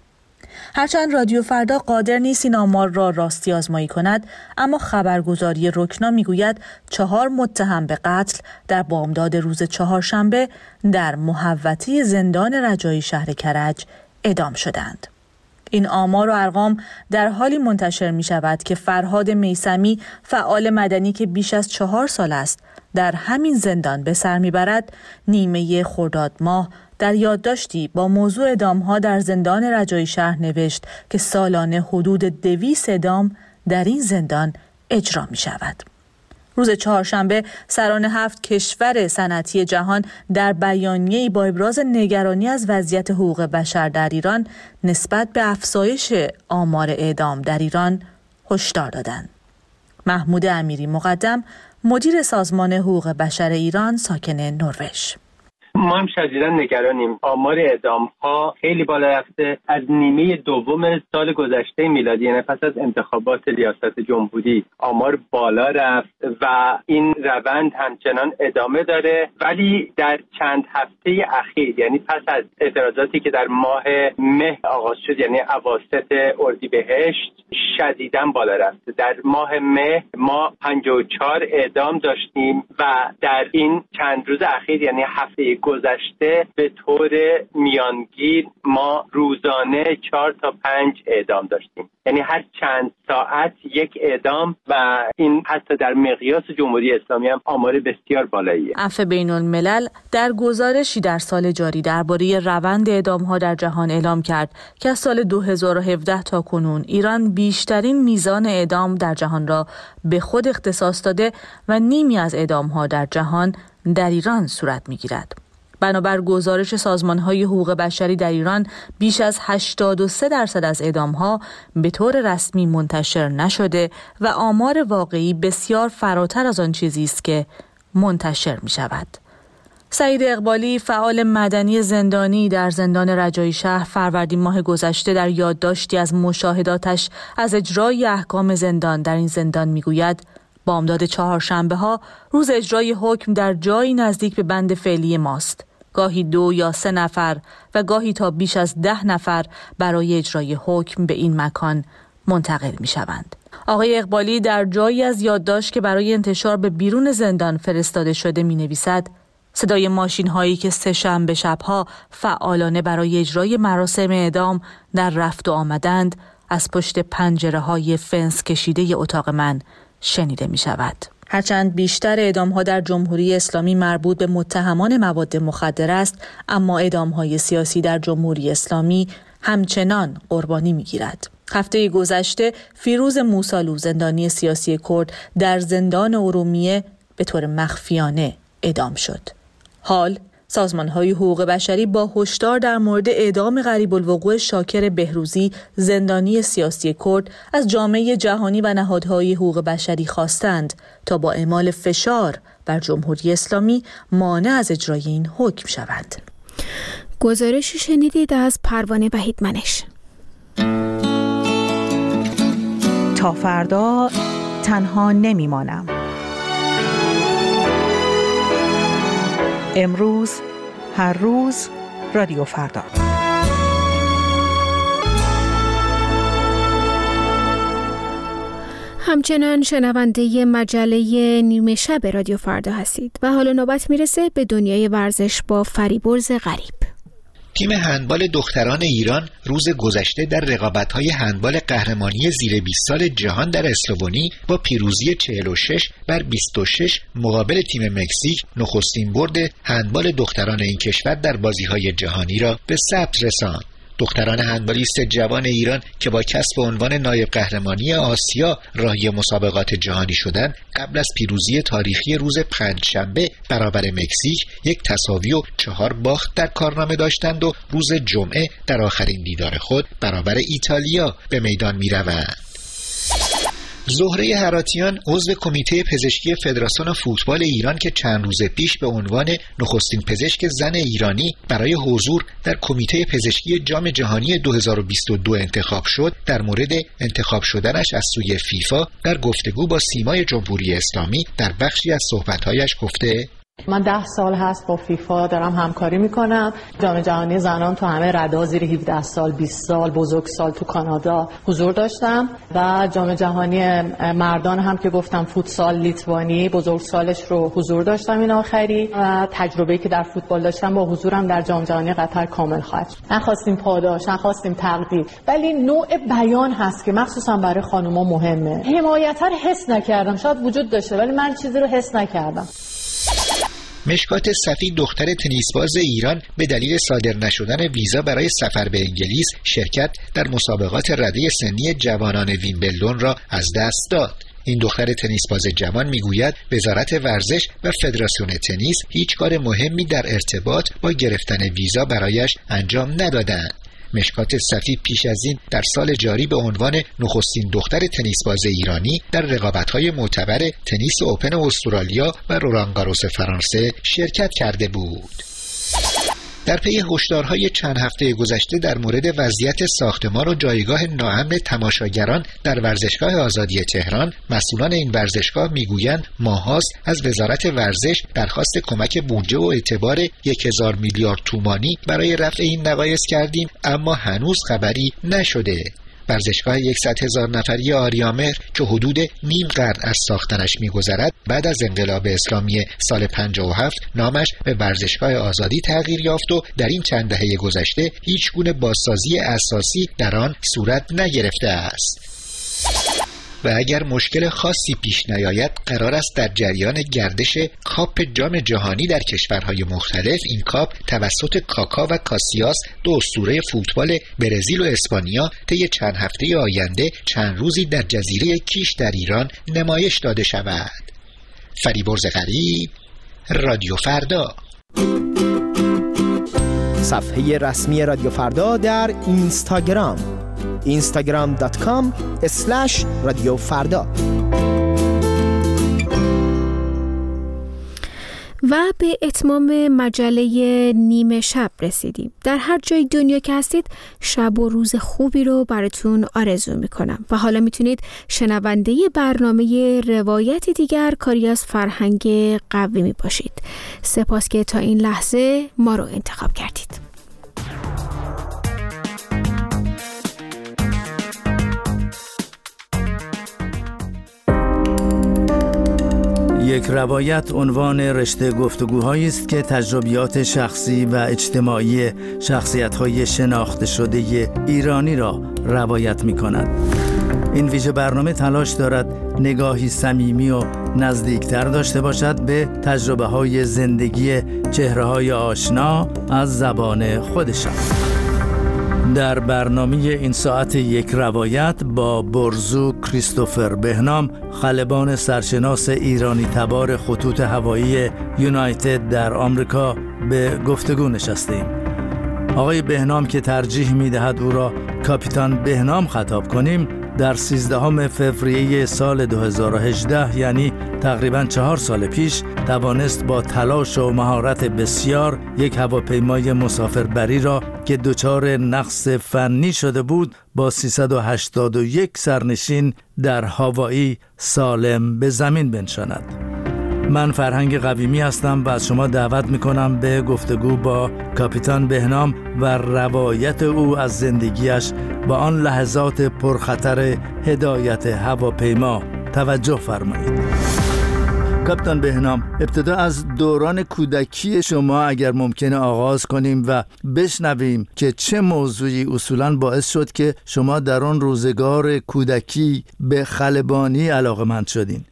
هرچند رادیو فردا قادر نیست این آمار را راستی آزمایی کند، اما خبرگزاری رکنا میگوید چهار متهم به قتل در بامداد روز چهارشنبه در محوطه زندان رجایی شهر کرج اعدام شدند. این آمار و ارقام در حالی منتشر می شود که فرهاد میثمی، فعال مدنی که بیش از چهار سال است در همین زندان به سر می برد، نیمه خرداد ماه در یادداشتی با موضوع اعدام‌ها در زندان رجایی شهر نوشت که سالانه حدود دویست اعدام در این زندان اجرا می شود. روز چهارشنبه سران هفت کشور صنعتی جهان در بیانیه‌ای با ابراز نگرانی از وضعیت حقوق بشر در ایران نسبت به افزایش آمار اعدام در ایران هشدار دادند. محمود امیری مقدم، مدیر سازمان حقوق بشر ایران ساکن نروژ: ما هم شدیداً نگرانیم. آمار اعدام ها خیلی بالا رفته. از نیمه دوم سال گذشته میلادی، یعنی پس از انتخابات ریاست جمهوری، آمار بالا رفت و این روند همچنان ادامه داره. ولی در چند هفته اخیر، یعنی پس از اعتراضاتی که در ماه مه آغاز شد، یعنی اواسط اردیبهشت، شدیداً بالا رفته. در ماه مه ما پنجاه و چهار اعدام داشتیم و در این چند روز اخیر، یعنی هفته گذشته به طور میانگین ما روزانه چهار تا پنج اعدام داشتیم، یعنی هر چند ساعت یک اعدام و این حتی در مقیاس جمهوری اسلامی هم آمار بسیار بالاییه. عفو بین الملل در گزارشی در سال جاری درباره روند اعدام‌ها در جهان اعلام کرد که از سال دو هزار و هفده تا کنون ایران بیشترین میزان اعدام در جهان را به خود اختصاص داده و نیمی از اعدام‌ها در جهان در ایران صورت می‌گیرد. بنابر گزارش سازمان‌های حقوق بشری در ایران بیش از هشتاد و سه درصد از اعدام‌ها به طور رسمی منتشر نشده و آمار واقعی بسیار فراتر از آن چیزی است که منتشر می‌شود. سعید اقبالی، فعال مدنی زندانی در زندان رجایی شهر، فروردین ماه گذشته در یادداشتی از مشاهداتش از اجرای احکام زندان در این زندان میگوید: بامداد چهارشنبه ها روز اجرای حکم در جایی نزدیک به بند فعلی ماست. گاهی دو یا سه نفر و گاهی تا بیش از ده نفر برای اجرای حکم به این مکان منتقل می شوند. آقای اقبالی در جایی از یادداشت که برای انتشار به بیرون زندان فرستاده شده می نویسد: صدای ماشین هایی که سه شنبه شبها فعالانه برای اجرای مراسم اعدام در رفت و آمدند از پشت پنجره های فنس کشیده اتاق من شنیده می شود. هرچند بیشتر اعدام‌ها در جمهوری اسلامی مربوط به متهمان مواد مخدر است، اما اعدام‌های سیاسی در جمهوری اسلامی همچنان قربانی می‌گیرد. هفته گذشته فیروز موسالو، زندانی سیاسی کرد، در زندان ارومیه به طور مخفیانه اعدام شد. حال سازمان‌های حقوق بشری با هشدار در مورد اعدام غریب الوقوع شاکر بهروزی، زندانی سیاسی کرد، از جامعه جهانی و نهادهای حقوق بشری خواستند تا با اعمال فشار بر جمهوری اسلامی مانع از اجرای این حکم شوند. گزارشی شنیدید از پروانه وحیدمنش. تا فردا تنها نمیمانم. امروز، هر روز، رادیو فردا. همچنان شنونده مجله نیمه شب رادیو فردا هستید و حالا نوبت میرسه به دنیای ورزش با فریبرز غریب. تیم هندبال دختران ایران روز گذشته در رقابت‌های هندبال قهرمانی زیر بیست سال جهان در اسلوونی با پیروزی چهل و شش بر بیست و شش مقابل تیم مکزیک نخستین برد هندبال دختران این کشور در بازی‌های جهانی را به ثبت رساند. دختران هندبالیست جوان ایران که با کسب عنوان نایب قهرمانی آسیا راهی مسابقات جهانی شدند، قبل از پیروزی تاریخی روز پنجشنبه برابر مکزیک یک تساوی و چهار باخت در کارنامه داشتند و روز جمعه در آخرین دیدار خود برابر ایتالیا به میدان می‌روند. زهره هراتیان، عضو کمیته پزشکی فدراسیون فوتبال ایران که چند روز پیش به عنوان نخستین پزشک زن ایرانی برای حضور در کمیته پزشکی جام جهانی دو هزار و بیست و دو انتخاب شد، در مورد انتخاب شدنش از سوی فیفا در گفتگو با سیمای جمهوری اسلامی در بخشی از صحبت‌هایش گفته: من ده سال هست با فیفا دارم همکاری میکنم. جام جهانی زنان تو همه رده زیر هفده سال، بیست سال، بزرگسال تو کانادا حضور داشتم و جام جهانی مردان هم که گفتم فوتسال لیتوانی بزرگسالش رو حضور داشتم این آخری و تجربه‌ای که در فوتبال داشتم با حضورم در جام جهانی قطر کامل خواهد. نخواستیم پاداش، نخواستیم تقدیر، ولی نوع بیان هست که مخصوصا برای خانوما مهمه. حمایت رو حس نکردم، شاید وجود داشته ولی من چیزی رو حس نکردم. مشکات صفی، دختر تنیسباز ایران، به دلیل صادر نشدن ویزا برای سفر به انگلیس شرکت در مسابقات رده سنی جوانان ویمبلدون را از دست داد. این دختر تنیسباز جوان میگوید وزارت ورزش و فدراسیون تنیس هیچ کار مهمی در ارتباط با گرفتن ویزا برایش انجام ندادند. مشکات صفی پیش از این در سال جاری به عنوان نخستین دختر تنیسباز ایرانی در رقابت‌های معتبر تنیس اوپن استرالیا و رولان گاروس فرانسه شرکت کرده بود. در پی هشدارهای چند هفته گذشته در مورد وضعیت ساختمان و جایگاه ناامن تماشاگران در ورزشگاه آزادی تهران، مسئولان این ورزشگاه میگویند ماهاست از وزارت ورزش درخواست کمک بودجه و اعتبار یک هزار میلیارد تومانی برای رفع این نقایص کردیم، اما هنوز خبری نشده. ورزشگاه صد هزار نفری آریامهر که حدود نیم قرن از ساختنش می‌گذرد، بعد از انقلاب اسلامی سال پنجاه و هفت نامش به ورزشگاه آزادی تغییر یافت و در این چند دهه گذشته هیچ گونه بازسازی اساسی در آن صورت نگرفته است. و اگر مشکل خاصی پیش نیاید، قرار است در جریان گردش کاپ جام جهانی در کشورهای مختلف این کاپ توسط کاکا و کاسیاس، دو اسطوره فوتبال برزیل و اسپانیا، طی چند هفته آینده چند روزی در جزیره کیش در ایران نمایش داده شود. فریبرز غریب، رادیو فردا. صفحه رسمی رادیو فردا در اینستاگرام اینستاگرام دات کام اسلش رادیو فردا. و به اتمام مجله نیمه شب رسیدیم. در هر جای دنیا که هستید شب و روز خوبی رو براتون آرزو میکنم و حالا میتونید شنونده برنامه روایت دیگر کاری از فرهنگ قویمی باشید. سپاس که تا این لحظه ما رو انتخاب کردید. یک روایت عنوان رشته گفتگوهایی است که تجربیات شخصی و اجتماعی شخصیت‌های شناخته شده ایرانی را روایت می‌کند. این ویژه برنامه تلاش دارد نگاهی صمیمی و نزدیکتر داشته باشد به تجربه‌های زندگی چهره‌های آشنا از زبان خودشان. در برنامه این ساعت یک روایت با برزو کریستوفر بهنام، خلبان سرشناس ایرانی تبار خطوط هوایی یونایتد در آمریکا، به گفتگو نشستیم. آقای بهنام که ترجیح می‌دهد او را کاپیتان بهنام خطاب کنیم، در سیزدهم فوریه سال دو هزار و هجده، یعنی تقریباً چهار سال پیش، توانست با تلاش و مهارت بسیار یک هواپیمای مسافربری را که دچار نقص فنی شده بود با سیصد و هشتاد و یک سرنشین در هاوایی سالم به زمین بنشاند. من فرهنگ قویمی هستم و از شما دعوت میکنم به گفتگو با کاپیتان بهنام و روایت او از زندگیش با آن لحظات پرخطر هدایت هواپیما توجه فرمایید. کاپیتان بهنام، ابتدا از دوران کودکی شما اگر ممکنه آغاز کنیم و بشنویم که چه موضوعی اصولاً باعث شد که شما در آن روزگار کودکی به خلبانی علاقه‌مند شدین.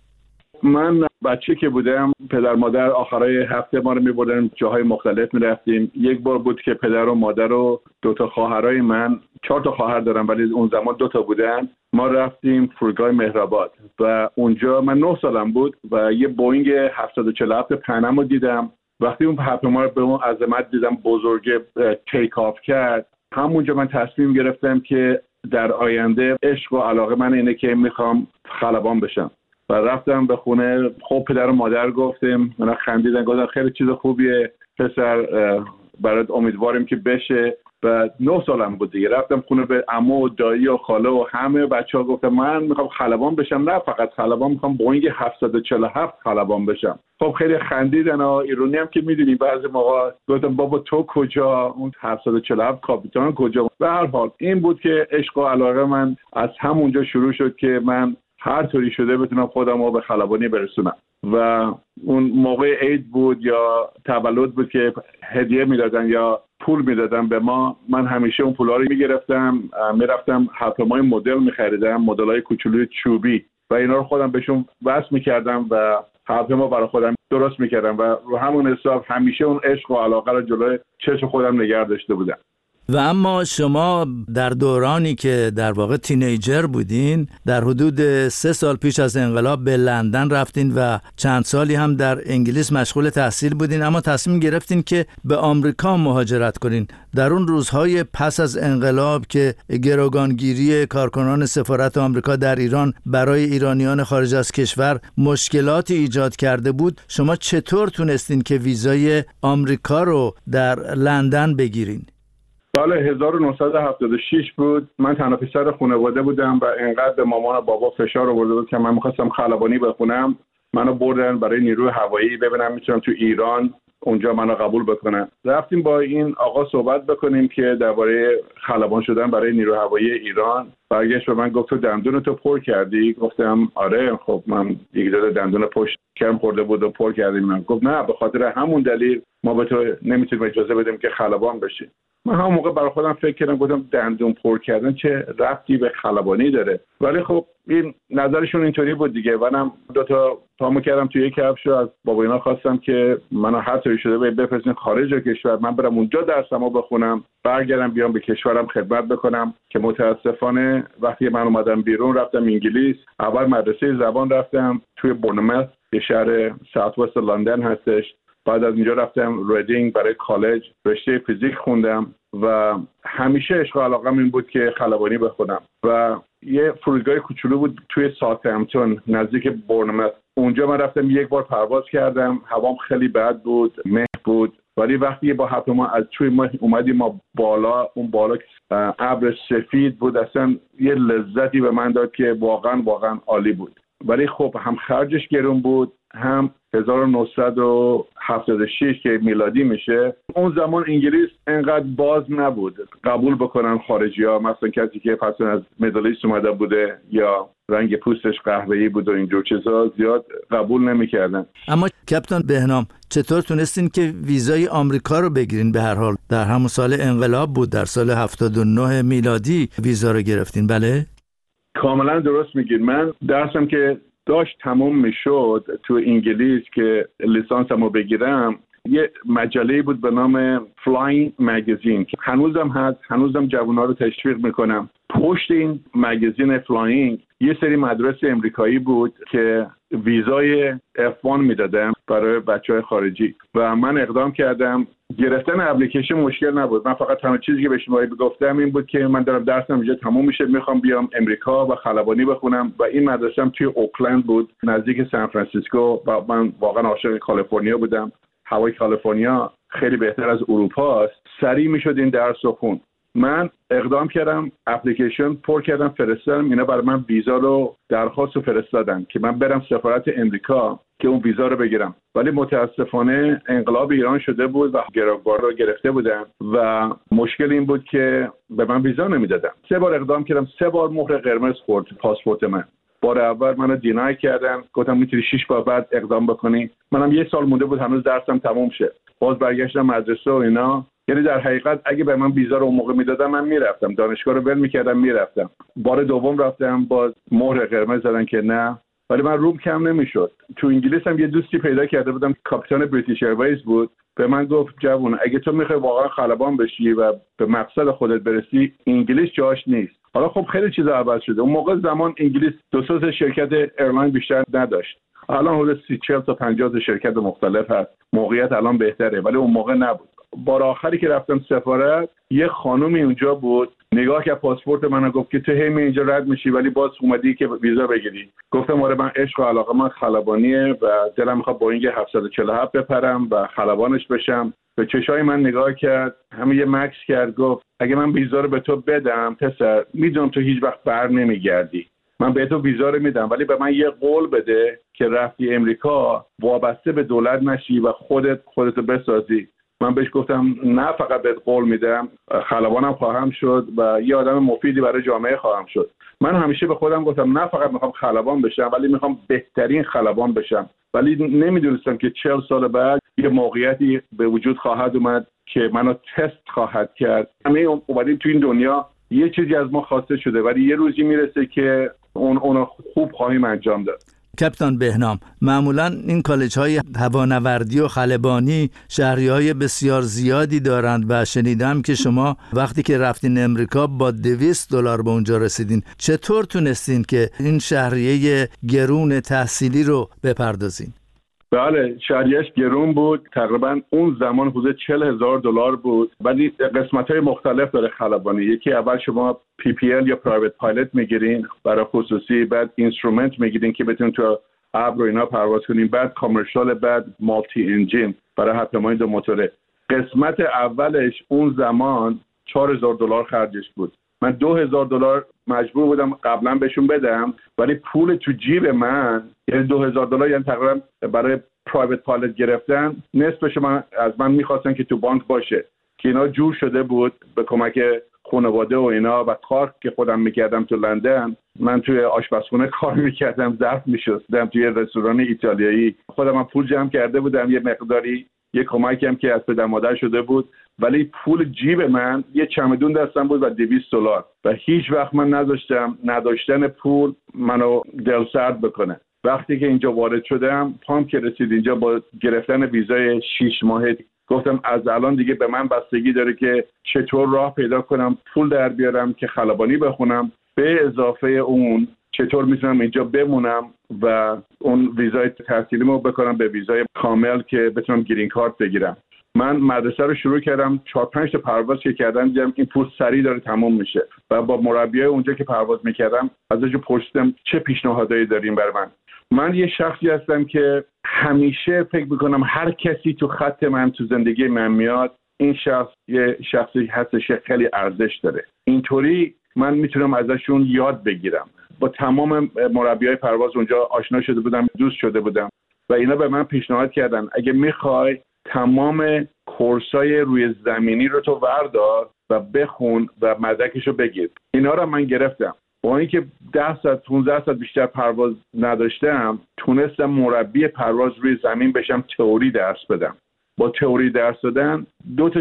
من بچه که بودم پدر مادر آخرای هفته ما رو می‌بردن جاهای مختلف می‌رفتیم. یک بار بود که پدر و مادر و دو تا خواهرای من، چهار تا خواهر دارم ولی اون زمان دو تا بودن، ما رفتیم فرودگاه مهرآباد و اونجا من نه سالم بود و یه بوینگ هفتصد و چهل و هفت پنم رو دیدم. وقتی اون هواپیما رو به اون عظمت دیدم بزرگ تیک آف کرد، همونجا من تصمیم گرفتم که در آینده عشق و علاقه من اینه که میخوام خلبان بشم و رفتم به خونه. خب پدر و مادر گفتیم، من خندیدن، گفتن خیلی چیز خوبیه پسر، برات امیدواریم که بشه. و نه سالم بود دیگه. رفتم خونه به عمو و دایی و خاله و همه بچه‌ها، گفتم من میخوام خلبان بشم. نه فقط خلبان، میخوام بوینگ هفتصد و چهل و هفت خلبان بشم. خب خیلی خندیدن و ایرانی هم که میدونی بعضی موقع گفتم بابا تو کجا، اون هفتصد و چهل و هفت کاپیتان کجا. به هر حال این بود که عشق و علاقه من از همونجا شروع شد که من هر طوری شده بتونم خودم رو به خلبانی برسونم. و اون موقع عید بود یا تولد بود که هدیه میدادن یا پول میدادن به ما، من همیشه اون پولا رو میگرفتم، میرفتم هواپیمای مدل میخریدم، مدل‌های کوچولوی چوبی و اینا رو خودم بهشون وصل میکردم و هواپیما برای خودم درست میکردم و رو همون حساب همیشه اون عشق و علاقه رو جلوی چشم خودم نگه داشته بودم. و اما شما در دورانی که در واقع تینیجر بودین، در حدود سه سال پیش از انقلاب به لندن رفتین و چند سالی هم در انگلیس مشغول تحصیل بودین، اما تصمیم گرفتین که به آمریکا مهاجرت کنین. در اون روزهای پس از انقلاب که گروگانگیری کارکنان سفارت آمریکا در ایران برای ایرانیان خارج از کشور مشکلاتی ایجاد کرده بود، شما چطور تونستین که ویزای آمریکا رو در لندن بگیرین؟ سال هزار و نهصد و هفتاد و شش بود. من تنها پسر خانواده بودم و انقدر به مامان و بابا فشار آورده بود که من می‌خواستم خلبانی بخونم. منو بردن برای نیروی هوایی ببینم میتونم تو ایران اونجا منو قبول بکنن. رفتیم با این آقا صحبت بکنیم که درباره خلبان شدن برای نیروی هوایی ایران. برگشت به من گفت تو دندون تو پر کردی؟ گفتم آره. خب من یک دو دندون پشت کم خورده بود و پر کردیم. من گفت نه، به خاطر همون دلیل ما به تو نمیتونیم اجازه بدیم که خلبان بشی. من همون موقع برای خودم فکر کردم، گفتم دندون پر کردن چه ربطی به خلبانی داره؟ ولی خب این نظرشون اینطوری بود دیگه. منم دو تا پامو کردم توی یک کفش و از بابا اینا خواستم که منو هر طوری شده به بفرستین خارج از کشور، من برم اونجا درسمو بخونم، برگردم بیام به کشورم خدمت بکنم. که متاسفانه وقتی من اومدم بیرون رفتم انگلیس. اول مدرسه زبان رفتم توی بورنموث که شهر ساوت وست لندن هستش. بعد از اینجا رفتم ریدینگ برای کالج، رشته فیزیک خوندم و همیشه عشق و علاقم این بود که خلبانی بخونم. و یه فرودگاه کوچولو بود توی ساوثهمپتون نزدیک بورنموث. اونجا من رفتم یک بار پرواز کردم. هوام خیلی بد بود، مه بود، ولی وقتی با هواپیما از توی ما اومدیم ما بالا، اون بالا ابر سفید بود، اصلا یه لذتی به من داد که واقعا واقعا عالی بود. ولی خب هم خرجش گرون بود، هم هزار و نهصد و هفتاد و شش که میلادی میشه. اون زمان انگلیس انقدر باز نبود قبول بکنن خارجی ها، مثلا کسی که پس از میدل ایست اومده بوده یا رنگ پوستش قهوه‌ای بود و اینجور چیزا زیاد قبول نمیکردن. اما کاپیتان بهنام چطور تونستین که ویزای آمریکا رو بگیرین؟ به هر حال در همون سال انقلاب بود، در سال هفتاد و نه میلادی ویزا رو گرفتین. بله کاملا درست میگین. من درسم که داشت تموم میشد تو انگلیس که لیسانسمو بگیرم، یه مجله بود به نام فلاینگ مگزین که هنوزم هست، هنوزم جوونا رو تشویق میکنم. پشت این مگزین فلاینگ یه سری مدرسه امریکایی بود که ویزای اف وان میدادن برای بچهای خارجی و من اقدام کردم. گرفتن اپلیکیشن مشکل نبود. من فقط تنها چیزی که به شما گفتم این بود که من دارم درسم اینجا تموم میشه، میخوام بیام امریکا و خلبانی بخونم و این مدرسه‌ام توی اوکلند بود نزدیک سان فرانسیسکو و من واقعا عاشق کالیفرنیا بودم. هوای کالیفرنیا خیلی بهتر از اروپا است. سریع میشد این درس رو خوند. من اقدام کردم، اپلیکیشن پر کردم، فرستادم. اینا برای من ویزا رو درخواست رو فرستادن که من برم سفارت امریکا که اون ویزا رو بگیرم. ولی متاسفانه انقلاب ایران شده بود و گروگان رو گرفته بودن و مشکل این بود که به من ویزا نمیدادن. سه بار اقدام کردم، سه بار مهر قرمز خورد پاسپورت من. بار اول منو دینای کردن، گفتم میتونی شش بار بعد اقدام بکنی. منم یه سال مونده بود هنوز درسم تموم شه. باز برگشتم مدرسه و اینا. یعنی در حقیقت اگه به من ویزا رو اون موقع میدادن من میرفتم، دانشگاه رو ول میکردم میرفتم. بار دوم رفتم باز مهر قرمز زدن که نه. ولی من روم کم نمیشد. تو انگلیس هم یه دوستی پیدا کرده بودم، کاپیتان بریتیش ایرویز بود. به من گفت جوون اگه تو میخوای واقعا خلبان بشی و به مقصد خودت برسی، انگلیس جاش نیست. حالا خب خیلی چیزا عوض شده. اون موقع زمان انگلیس دو سه شرکت ایرلاین بیشتر نداشت. الان حدود سی چهل تا پنجاه شرکت مختلف هست. موقعیت الان بهتره ولی اون موقع نبود. بار آخری که رفتم سفارت یه خانومی اونجا بود، نگاه کرد پاسپورت منو، گفت که تو هی می اینجا رد میشی ولی باز اومدی که ویزا بگیری. گفتم آره من عشق و علاقه من خلبانیه و دلم میخواد بوینگ هفتصد و چهل و هفت بپرم و خلبانش بشم. به چشای من نگاه کرد، همه یه مکس کرد، گفت اگه من ویزا رو به تو بدم پسر، میدونم تو هیچ وقت بر نمیگردی، من به تو ویزا رو میدم ولی به من یه قول بده که رفتی امریکا وابسته به دولت نشی و خودت خودتو بسازی. من بهش گفتم نه فقط بهت قول میدم، خلبانم خواهم شد و یه آدم مفیدی برای جامعه خواهم شد. من همیشه به خودم گفتم نه فقط میخوام خلبان بشم ولی میخوام بهترین خلبان بشم. ولی نمیدونستم که چهل سال بعد یه موقعیتی به وجود خواهد اومد که منو تست خواهد کرد. همه اومدیم تو این دنیا یه چیزی از ما خواسته شده ولی یه روزی میرسه که اون اونو خوب خواهیم انجام داد. کاپیتان بهنام، معمولا این کالج های هوانوردی و خلبانی شهری های بسیار زیادی دارند و شنیدم که شما وقتی که رفتین امریکا با دویست دلار به اونجا رسیدین. چطور تونستین که این شهریه گرون تحصیلی رو بپردازین؟ بله شهریه‌اش گرون بود، تقریبا اون زمان حدود چهل هزار دلار بود. ولی قسمت‌های مختلف داره خلبانی. یکی اول شما پی پی ال یا پرایوت پایلوت میگیرین برای خصوصی، بعد اینسترومنت میگیرین که بتونین تو ابر و اینا پرواز کنین، بعد کامرشال، بعد مالتی انجین برای هواپیمای دو موتوره. قسمت اولش اون زمان چهار هزار دلار خرجش بود. من دو هزار دلار مجبور بودم قبلا بهشون بدم ولی پول تو جیب من یعنی دو هزار دلار یعنی تقریبا برای پرایوت پایلوت گرفتن نصفش من از من میخواستن که تو بانک باشه که اینا جور شده بود به کمک خانواده و اینا و کار که خودم میکردم تو لندن. من توی آشپزخونه کار میکردم، ظرف میشستم توی رستوران ایتالیایی. خودم هم پول جمع کرده بودم یه مقداری، یه کمکی هم که از پدر مادر شده بود، ولی پول جیب من یه چمدون دستم بود و دویست دلار و هیچ وقت من نذاشتم نداشتن پول منو دلسرد بکنه. وقتی که اینجا وارد شدم، پام که رسید اینجا با گرفتن ویزای شش ماهه، گفتم از الان دیگه به من بستگی داره که چطور راه پیدا کنم پول در بیارم که خلبانی بخونم، به اضافه اون چطور میتونم اینجا بمونم و اون ویزای تحصیلیمو بکنم به ویزای کامل که بتونم گرین کارت بگیرم. من مدرسه رو شروع کردم، چهار پنج تا پرواز که کردم دیدم این پول سریع داره تموم میشه و با مربیای اونجا که پرواز میکردم ازش پرسیدم چه پیشنهادایی داریم برای من. من یه شخصی هستم که همیشه فکر میکنم هر کسی تو خط من تو زندگی من میاد، این شخص یه شخصی هستش که خیلی ارزش داره. اینطوری من میتونم ازشون یاد بگیرم. با تمام مربیای پرواز اونجا آشنا شده بودم، دوست شده بودم و اینا به من پیشنهاد کردن اگه میخوای تمام کورسای روی زمینی رو تو وردار و بخون و مدرکشو بگیر. اینا رو من گرفتم. با اینکه ده ساعت پانزده ساعت بیشتر پرواز نداشتم، تونستم مربی پرواز روی زمین بشم، تئوری درس بدم. با تئوری درس دادن دو تا